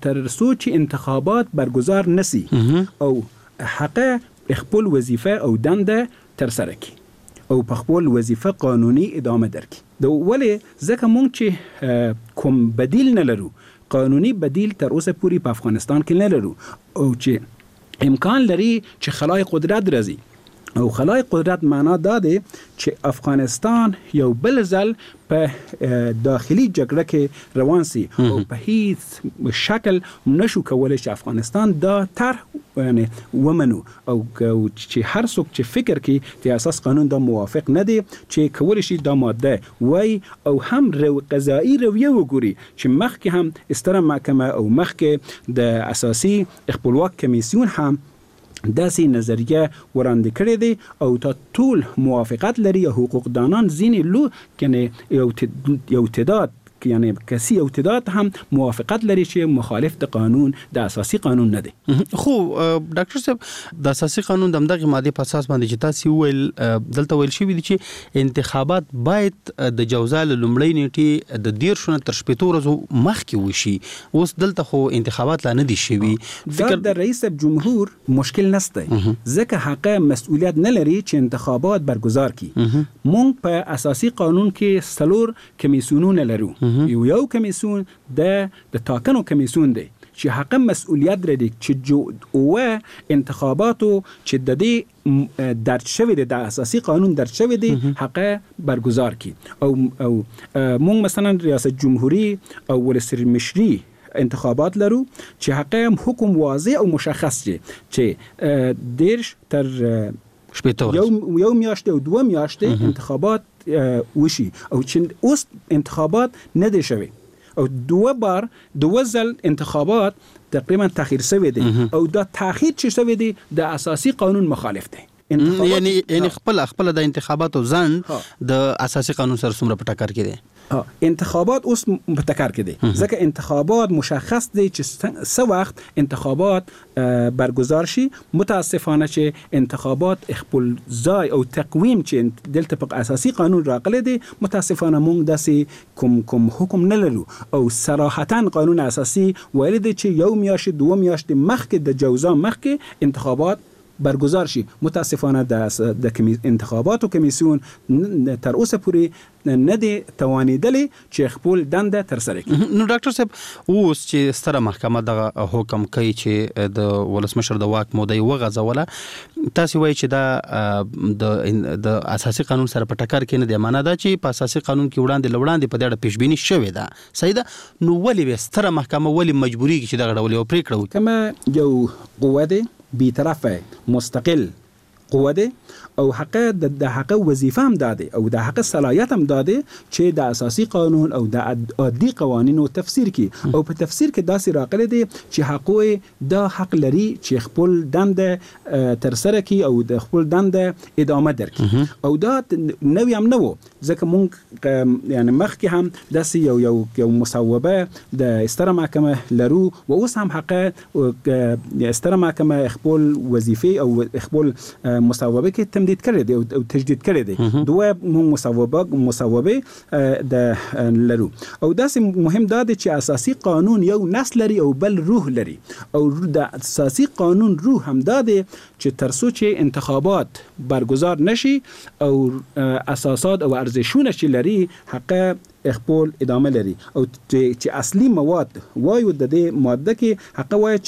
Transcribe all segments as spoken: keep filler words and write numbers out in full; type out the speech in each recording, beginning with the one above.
تر څو چې انتخابات برگزار نسی او حق خپل وظیفه او دنده تر سره کی او په خپل وظیفه قانوني ادامه درکي. د ولې ځکه مونږ چې کوم بدیل نه لرو، قانوني بدیل تر اوسه پوری په افغانستان کې نه لرو، او چې امکان لري چې خلای قدرت راځي. او خلای قدرت معنا دا دی چې افغانستان یو بل ځل په داخلي جګړه کې روان سي او په هیڅ شکل نشو کولای چې افغانستان دا طرح یعنی ومنو او چې هر څوک چې فکر کوي چې اساس قانون دا موافق نه دی چې کولای شي دا ماده وای او هم رو قضایی رویه وګوري چې مخکې هم ستره محکمه او مخکې د اساسي خپلواک کمیسیون هم داسې نظریه وړاندې کړې دي او تا ټول موافقت لري. حقوق دانان ځینې لو کنه یو یو تعداد یعنی کسی او تعداد هم موافقت لري چې مخالف د قانون د اساسي قانون نه دی. خو ډاکټر صاحب د اساسي قانون د دغه ماده په اساس باندې چې تاسو ویل دلته ویل شوی دي چې انتخابات باید د جوزال لومړی نیټه د ډیر شونه تر شپږ ورځې مخکې وشي. اوس دلته خو انتخابات لا نه دي شوی. فکر د رئیس جمهور مشکل نشته ځکه حق مسؤلیت نه لري چې انتخابات برگزار کړي. مونږ په اساسي قانون کې څلور کمیسیونونه لرو. یو یو کمیسیون د د ټاکنو کمیسیون دی چې حق مسؤلیت لري چې جو او انتخاباتو چې د دې درج شوی دی د اساسي قانون درج شوی دی حق برگزار کی. او او مونږ مثلا ریاست جمهوری او ولسمشر مشری انتخابات لرو چې حق حکم واضح او مشخص دی چې دیرش تر یو یو میاشتې او دوه میاشتې انتخابات وشي او چې اوس انتخابات نه دی شوی او دوه بار دوه ځل انتخابات تقریبا تاخیر شوی دی او دا تاخیر چې شوی دی د اساسي قانون مخالف دی. یعنی یعنی خپل خپل د انتخاباتو ځن د اساسي قانون سره څومره په ټکر کې دی. انتخابات اوس په ټکر کې دي ځکه انتخابات مشخص دي چې څه وخت انتخابات برگزار شي. متاسفانه چې انتخابات خپل ځای او تقویم چې دلته په اساسي قانون راغلي دي متاسفانه مونږ داسې کوم کوم حکم نه لرو او صراحتا قانون اساسي ویل دي چې یو میاشت دوه میاشت مخکې د جوزا مخکې انتخابات برگزار شي. متاسفانه د د انتخاباتو کمیسیون تر اوسه پورې نه دی توانیدلی چې خپل دنده تر سره کړي. نو ډاکټر صاحب اوس چې ستره محکمه دغه حکم کوي چې د ولسمشر د واک موده وغځوله، تاسو وایي چې دا د د اساسي قانون سره په ټکر کې نه دی. معنا دا چې په اساسي قانون کې وړاندې لوړاندې په دې پیشبینی شوې ده. صحیح ده. نو ولې ستره محکمه ولې مجبوري کې چې دغه ډول یو پریکړه وکړي؟ کما یو قوه ده بی‌طرفه مستقل قوه ده او حق د حق وظیفه هم داده او د حق صلاحیت هم داده چې د اساسي قانون او د عادي قوانینو تفسیر کی او په تفسیر کې داسې راغلي دي چې حقوق د حق لري چې خپل دنده تر سره کی او د خپل دنده ادامه درکړي. او دا نوې هم نه وو ځکه مونږ یعنی مخکې هم داسې یو یو یو مصوبه د ستره محکمه لرو و اوس هم حق ستره محکمه خپل وظیفه او خپل مصوبه کې تمدید کړی دی او تجدید کړی دی. دوه مون مصوبه مصوبه د لرو او داسې مهم دا دی چې اساسي قانون یو نسل لري او بل روح لري او د اساسي قانون روح هم دا دی چې تر څو چې انتخابات برگزار نشي او اساسات او ارزشونه چې لري حق خپل ادامه لري او چې اصلي مواد وایو د دې ماده کې حق وایي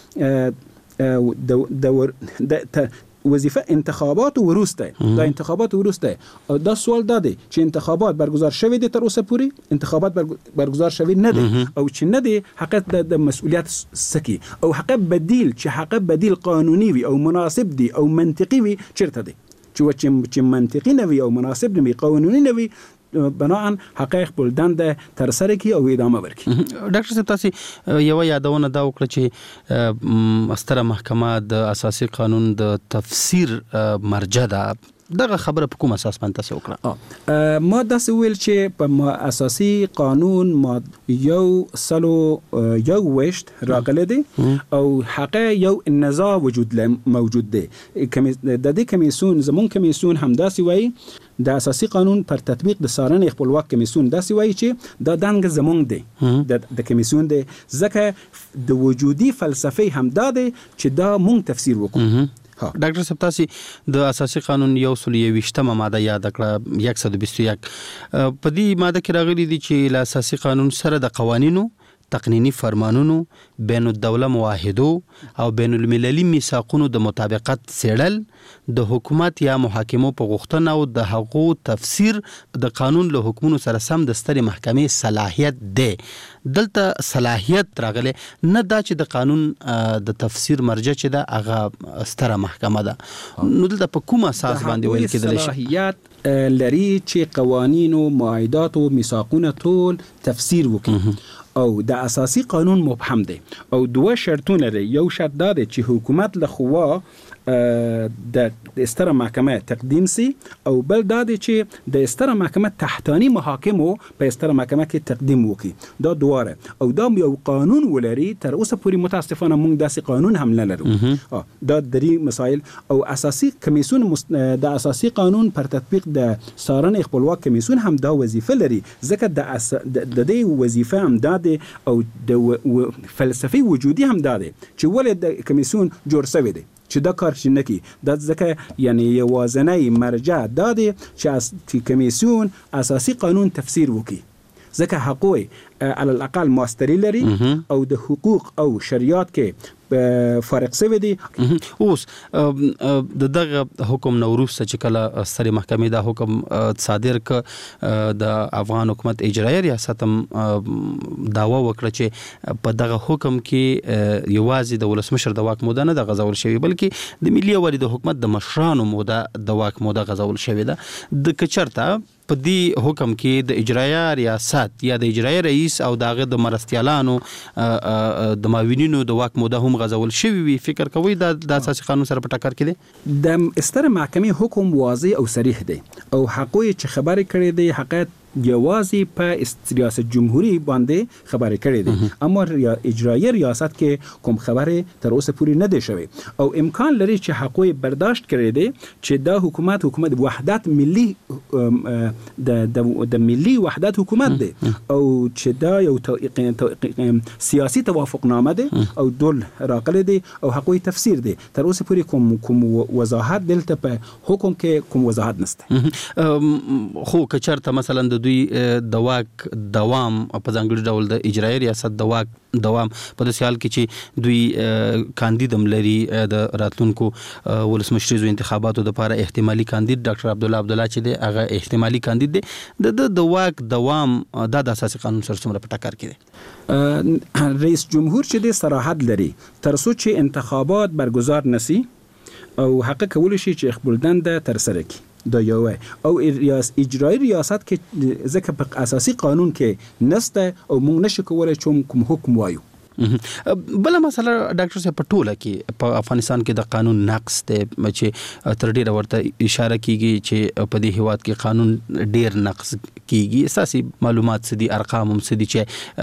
چې د د وظیفه انتخابات وروسته دا انتخابات وروسته او دا سوال داده چې انتخابات برگزار شوی دي تر اوسه پوری انتخابات برگزار شوی نه دي او چې نه دي حق د مسؤلیت سکی او حق بدیل چې حق بدیل قانوني وي او مناسب دي او منطقي وي چیرته دي چې چې منطقي نه وي او مناسب نه وي قانوني نه وي بناء حقایق خپل دنده تر سره کی او ادامه ورکړي. ډاکټر صاحب تاسو یو یادونه دا وکړه چې ستره محکمه د اساسي قانون د تفسیر مرجع ده. دغه خبره په کوم اساس باندې تاسو وکړه؟ ما داسې ویل چې په اساسي قانون ما یو سلو یو وشت راغلی دی او حق یو نزاع وجود موجود دی. د دې کمیسیون زمون کمیسیون هم داسې وایي د اساسي قانون پر تطبیق د څارنې خپلواک کمیسیون داسې وایي چې دا دنګ زمونږ دی د د کمیسیون دی ځکه د وجودي فلسفه هم دا دی چې دا مونږ تفسیر وکړو. ډاکټر صاحب تاسو د اساسي قانون یو سل یویشتمه ماده یاد کړه یک سل بیست و یک په دې ماده کې راغلي دي چې له اساسي قانون سره د قوانینو تقنینی فرمانونو بین الدوله معاهدو او بین المللي میثاقونو د مطابقت څېړل د حکومت یا محاکمو په غوښتنه او د هغو تفسیر د قانون له حکمونو سره سم د سترې محکمې صلاحیت دی. دلته صلاحیت راغلی نه دا چې د قانون د تفسیر مرجع چې ده هغه ستره محکمه ده. نو دلته په کوم اساس باندې ویل کېدلی شي؟ صلاحیت لري چې قوانین او معاهدات او میثاقونه ټول تفسیر وکړي او د اساسي قانون مبهم دی او دوه شرطونه لري. یو شرط دا دی چې حکومت له خوا د ستره محکمه تقدیم سي او بل دا دی چې د ستره محکمه تحتانی محاکمو په ستره محکمه کې تقدیم وکړي. دا دواره او دا یو قانون ولري. تر اوسه پورې متاسفانه موږ داسې قانون هم نه لرو. دا درې مسائل او اساسي کمیسیون د اساسي قانون پر تطبیق د څارنې خپلواک کمیسیون هم دا وظیفه لري ځکه د دې وظیفه هم دا دی او د فلسفي وجودي هم دا دی چې ولې د کمیسیون جوړ شوی دی چې دا کار چې نکي. دا ځکه یعنی یوازنی مرجع دا دی چې کمیسیون اساسي قانون تفسیر وکړي ځکه حقوق علی الاقل ماستری لري او د حقوق او شریعت کې فارق شوی دی. اوس د دغه حکم نوروز چې کله سترې محکمې دا حکم صادر ک د افغان حکومت اجرایي ریاست هم داوا وکړه چې په دغه حکم کې یوازې د ولسمشر د واک موده نه د غځول شوی بلکې د ملي یووالي د حکومت د مشرانو موده د واک موده غځول شوی ده. د کچرته په دې حکم کې د اجرایي ریاست یا د اجرایي رئیس او دغه د مرستیالانو د معاونینو د واک موده هم غځول شوی وي، فکر کوي دا د اساسي قانون سره په ټکر کې دي؟ د ستره محکمې حکم واضح او صریح دی او حقوق چې خبرې کړې دی حقیقت یوازې په ریاست جمهوری باندې خبرې کړې دي اما اجرایي ریاست کې کوم خبره تر اوسه پوری نه دی شوی او امکان لري چې حقوق برداشت کړي دي چې دا حکومت حکومت وحدت ملي د د ملي وحدت حکومت دی او چې دا یو سیاسي توافقنامه ده او دول راغلي دي او حقوق تفسیر دي. تر اوسه پوری کوم کوم وضاحت دلته په حکم کې کوم وضاحت نشته. خو کچرته مثلا دوی د واک دوام په ځانګړي ډول د اجرایي ریاست د واک دوام په داسې حال کې چې دوی کاندید هم لري د راتلونکو ولسمشریزو انتخاباتو لپاره احتمالي کاندید ډاکټر عبدالله عبدالله چې دی هغه احتمالي کاندید دی د د واک دوام د اساسي قانون سره څومره په ټکر کې دی؟ رئیس جمهور چې دی صراحت لري تر څو چې انتخابات برگزار نشي او حق کولی شي چې خپلدنده تر سره کړي دا یو او اجرایي ریاست کې ځکه په اساسي قانون کې نسته او موږ نشو کولای چې کوم حکم وایو. بل مسله ډاکټر صاحب په ټوله کې په افغانستان کې د قانون نقص دی چې تر ډیره ورته اشاره کیږي چې په دې هیواد کې قانون ډیر نقص کیږي. اساسي معلومات څه دي، ارقام هم څه دي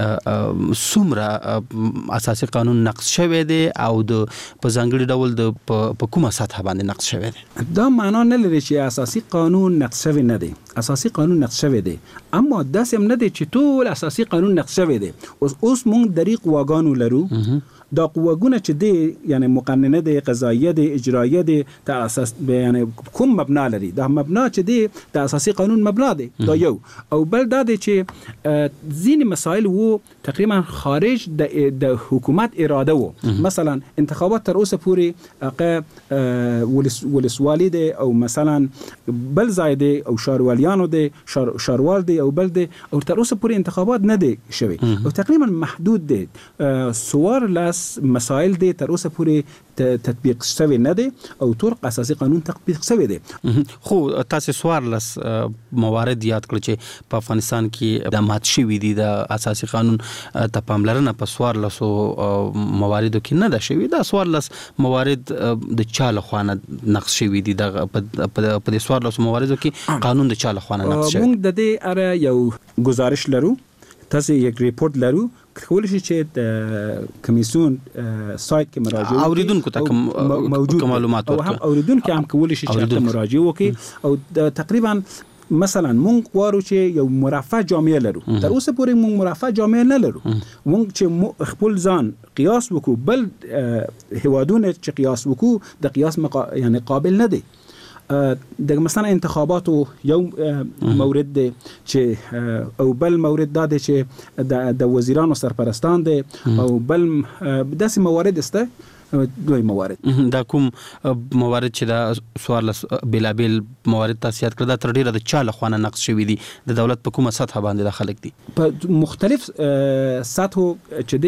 چې څومره اساسي قانون نقص شوی دی او د په ځانګړي ډول د په کومه سطح باندې نقص شوی دی؟ دا معنا نه لري چې اساسي قانون نقص شوی نه دی. اساسي قانون نقص شوی دی اما داسې هم نه دی چې ټول اساسي قانون نقص شوی دی. اوس اوس موږ طریق واګانو لرو دا قواګونه چې دی یعنی مقننه دی، قضاییه دی، اجراییه دی، د اساس یعنی کوم مبنا لري دا مبنا چې دی د اساسي قانون مبنا دی. دا یو او بل دا دی چې ځینې مسائل وو تقریبا خارج د د حکومت اراده وو. مثلا انتخابات تر اوسه پورې هغه ولس ولسوالي دی او مثلا بل ځای دی او شارواليانو دی شار شاروال دی او بل دی او تر اوسه پورې انتخابات نه دی شوی او تقریبا محدود دی. سوار لاس مسائل دی تر اوسه پورې تطبیق شوی نه دی او طرق اساسي قانون تطبیق شوی دی. خو تاسو سوارلس موارد یاد کړئ چې په افغانستان کې د مات شوی دي د اساسي قانون ته پاملرنه په سوارلسو مواردو کې نه ده شوی. دا سوارلس موارد د چا لخوا نقص شوی دي؟ د په د سوارلسو مواردو کې قانون د چا لخوا نقص شوی؟ موږ د دې اړه یو گزارش لرو، تاسو یک ریپورت لرو کولی شي چې د کمیسیون سایت کې مراجعه اوریدونکو ته موجود معلومات او هم اوریدونکو هم کولی شي چې مراجعه وکړي او تقریبا مثلا مونږ غواړو چې یو مرفه جامعه لرو، تر اوسه پورې مونږ مرفه جامعه نه لرو. مونږ چې خپل ځان قیاس وکړو بل هیوادونه چې قیاس وکړو د قیاس مقا... یعنی قابل نه دی. د مثلا انتخاباتو یو مورد دی چې او بل مورد دا دی چې د وزیرانو سرپرستان دی او بل داسې موارد استه دوی موارد. دا کوم موارد چې دا سوال بلابل موارد تاسیات کړه دا تر ډیره د چا له خوانه نقص شوی دي د دولت په کومه سطح باندې د خلک دي په مختلف سطحو چې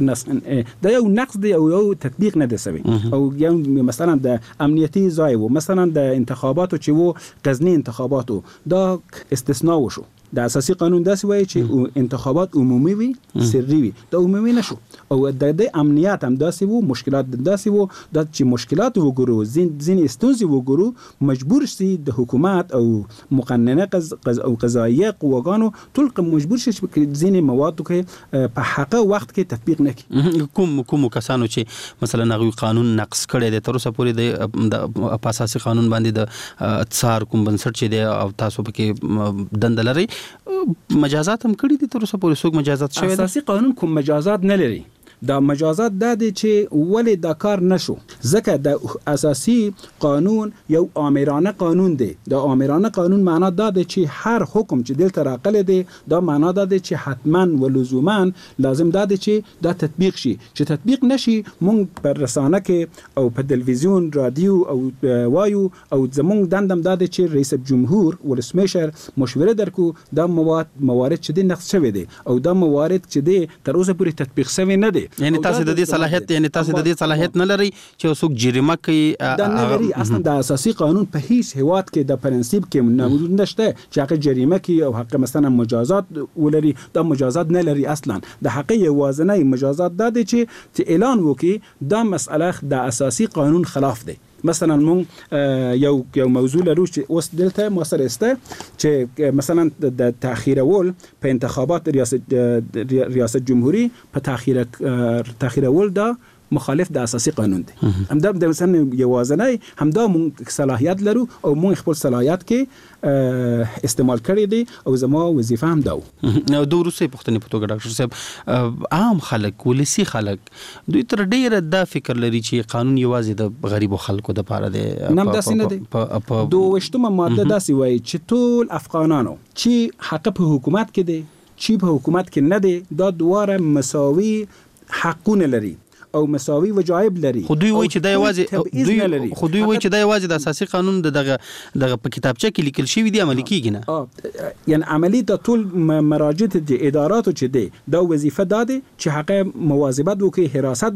دی دا یو نقص دی او یو تطبیق نه دی سوی او یو مثلا د امنیتي ځای و مثلا د انتخاباتو چې وو غزنی انتخاباتو دا استثناء وشو. د اساسي قانون داسې وایي چې انتخابات عمومي وي سري وي، دا عمومي نشو او د دې امنیت هم داسې وو، مشکلات داسې وو د چې مشکلات وګورو زین زین استونزي وګورو مجبور شي د حکومت او مقننه قز او قضایيه قواګانو ټول مجبور شي چې زین مواد کې په حقه وخت کې تطبیق نکړي. کوم کوم کسانو چې مثلا هغه قانون نقض کړي د تر اوسه پورې د اساسي قانون باندې د اتسار کوم بنسټ چې دی او تاسو پکې دند لري مجازات هم کړی دي تر اوسه پورې څوک مجازات شوی دی؟ اساسي قانون کوم مجازات نه لري. دا مجازات دا دی چې ولې دا کار نشو ځکه د اساسي قانون یو آمرانه قانون دی. د آمرانه قانون معنا دا دی چې هر حکم چې دلته راغلی دی دا معنا دا دی چې حتما و لزوما لازم دا دی چې دا تطبیق شي. چې تطبیق نشي مونږ پر رسانه کې او په تلویزیون رادیو او وایو او زمونږ دندم دا دی چې رئیس جمهور ولسمشر مشوره درکو دا مواد موارد چې دی نقض شوی دی او دا موارد چې دی تر اوسه پورې تطبیق شوی نه دی. یعنی تاسو د دې صلاحیت یعنی تاسو د دې صلاحیت نه لري چې څوک جریمه کوي دا نه لري. اصلا د اساسي قانون په هیڅ هیواد کې د پرنسيپ کې موجود نشته چې هغه جریمه کوي او حق مثلا مجازات ولري. دا مجازات نه لري اصلا. د حق یوازنی مجازات دا دی چې اعلان وکي دا مسأله د اساسي قانون خلاف دی. مثلا مون یو یو موضوع لرو چې اوس دلته موثر استه چې مثلا د تاخير اول په انتخابات ریاست ریاست جمهوری په تاخير تاخير اول دا مخالف د اساسي قانون دی. همدا د مثلا یوازنی همدا مون صلاحیت لرو او مون خپل صلاحیت کې استعمال کړی دی او زما وظیفه هم دا و. نو د روسي پښتنې په توګه ډاکټر صاحب عام خلک ولسی خلک دوی تر ډیره دا فکر لري چې قانون یوازې د غریبو خلکو د پاره دی. نم داسې نه دی. دوه ماده داسې وایي چې ټول افغانانو چې حق په حکومت کې دی چې په حکومت کې نه دی دا دواره مساوي حقونه لري او مساوي وجایب لري. خو دوی وایي چې دا یوازې دوی خو دوی وایي چې دا یوازې د اساسي قانون دغه دغه په کتابچه کې لیکل شوی دی عملي کیږي نه. یعنی عملي د ټول مراجع د اداراتو چې دی دا وظیفه داده چې حق مواظبت وکړي، حراست